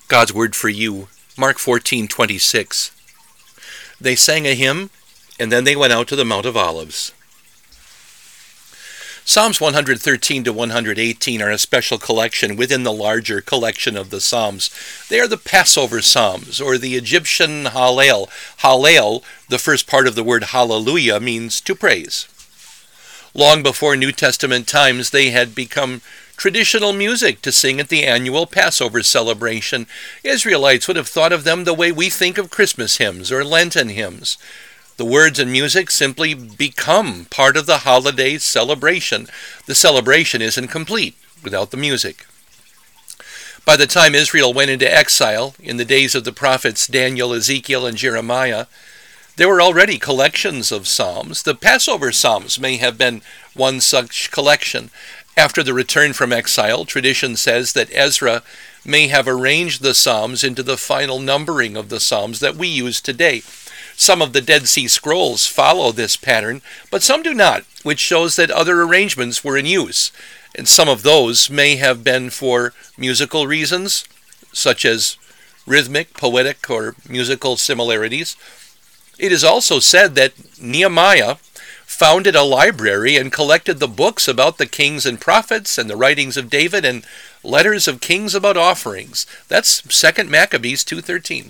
God's word for you, Mark 14:26. They sang a hymn, and then they went out to the Mount of Olives. Psalms 113 to 118 are a special collection within the larger collection of the Psalms. They are the Passover Psalms, or the Egyptian Hallel. Hallel, the first part of the word hallelujah, means to praise. Long before New Testament times, they had become traditional music to sing at the annual Passover celebration. Israelites would have thought of them the way we think of Christmas hymns or Lenten hymns. The words and music simply become part of the holiday celebration. The celebration isn't complete without the music. By the time Israel went into exile, in the days of the prophets Daniel, Ezekiel, and Jeremiah, there were already collections of psalms. The Passover Psalms may have been one such collection. After the return from exile, tradition says that Ezra may have arranged the psalms into the final numbering of the psalms that we use today. Some of the Dead Sea Scrolls follow this pattern, but some do not, which shows that other arrangements were in use. And some of those may have been for musical reasons, such as rhythmic, poetic, or musical similarities. It is also said that Nehemiah founded a library and collected the books about the kings and prophets and the writings of David and letters of kings about offerings. That's 2 Maccabees 2:13.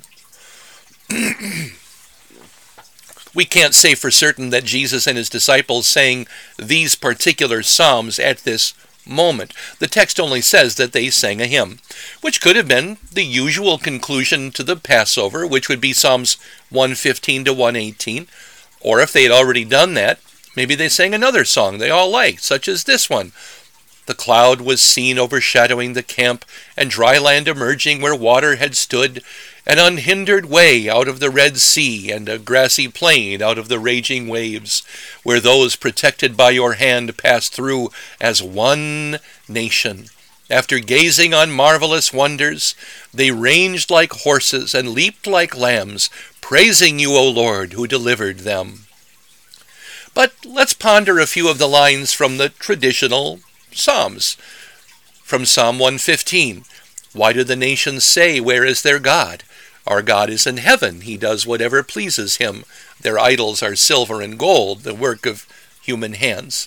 We can't say for certain that Jesus and his disciples sang these particular psalms at this moment. The text only says that they sang a hymn, which could have been the usual conclusion to the Passover, which would be Psalms 115 to 118. Or if they had already done that, maybe they sang another song they all liked, such as this one. The cloud was seen overshadowing the camp, and dry land emerging where water had stood, an unhindered way out of the Red Sea, and a grassy plain out of the raging waves, where those protected by your hand passed through as one nation. After gazing on marvelous wonders, they ranged like horses and leaped like lambs, praising you, O Lord, who delivered them. But let's ponder a few of the lines from the traditional Psalms. From Psalm 115, why do the nations say, where is their God? Our God is in heaven. He does whatever pleases him. Their idols are silver and gold, the work of human hands.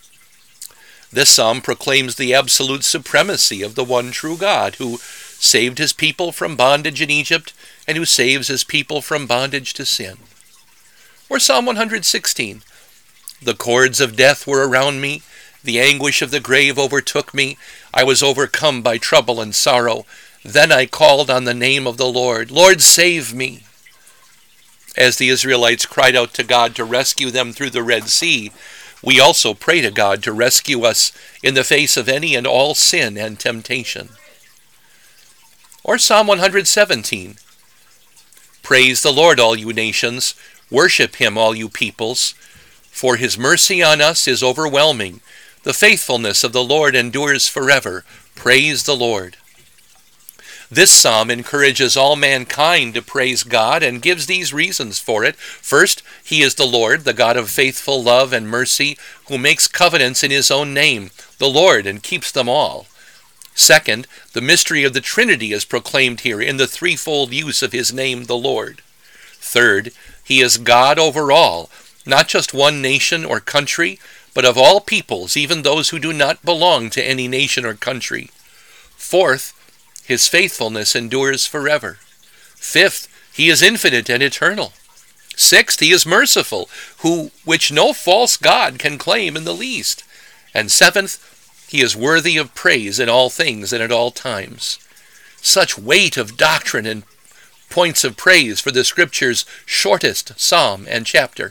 This psalm proclaims the absolute supremacy of the one true God, who saved his people from bondage in Egypt and who saves his people from bondage to sin. Or Psalm 116, the cords of death were around me, the anguish of the grave overtook me. I was overcome by trouble and sorrow. Then I called on the name of the Lord. Lord, save me. As the Israelites cried out to God to rescue them through the Red Sea, we also pray to God to rescue us in the face of any and all sin and temptation. Or Psalm 117, praise the Lord, all you nations. Worship him, all you peoples. For his mercy on us is overwhelming. The faithfulness of the Lord endures forever. Praise the Lord. This psalm encourages all mankind to praise God and gives these reasons for it. First, he is the Lord, the God of faithful love and mercy, who makes covenants in his own name, the Lord, and keeps them all. Second, the mystery of the Trinity is proclaimed here in the threefold use of his name, the Lord. Third, he is God over all, not just one nation or country, but of all peoples, even those who do not belong to any nation or country. Fourth, his faithfulness endures forever. Fifth, he is infinite and eternal. Sixth, he is merciful, which no false god can claim in the least. And seventh, he is worthy of praise in all things and at all times. Such weight of doctrine and points of praise for the Scripture's shortest psalm and chapter.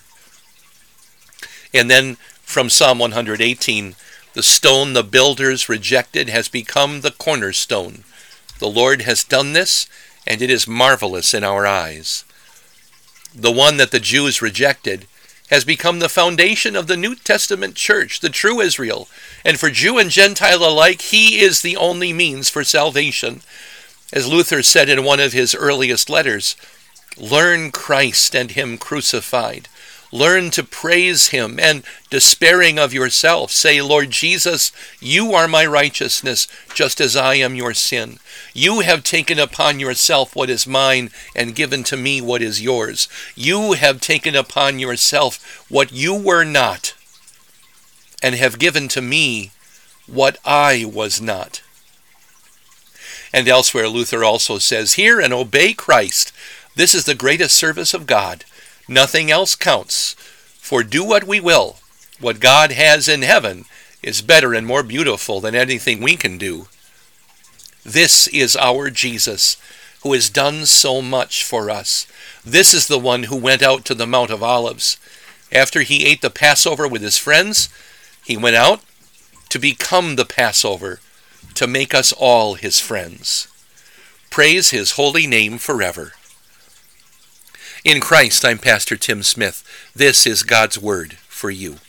And then from Psalm 118, the stone the builders rejected has become the cornerstone. The Lord has done this, and it is marvelous in our eyes. The one that the Jews rejected has become the foundation of the New Testament church, the true Israel. And for Jew and Gentile alike, he is the only means for salvation. As Luther said in one of his earliest letters, learn Christ and him crucified. Learn to praise him, and despairing of yourself, say, Lord Jesus, you are my righteousness, just as I am your sin. You have taken upon yourself what is mine and given to me what is yours. You have taken upon yourself what you were not and have given to me what I was not. And elsewhere, Luther also says, hear and obey Christ. This is the greatest service of God. Nothing else counts. For do what we will, what God has in heaven is better and more beautiful than anything we can do. This is our Jesus, who has done so much for us. This is the one who went out to the Mount of Olives. After he ate the Passover with his friends, he went out to become the Passover, to make us all his friends. Praise his holy name forever. In Christ, I'm Pastor Tim Smith. This is God's Word for you.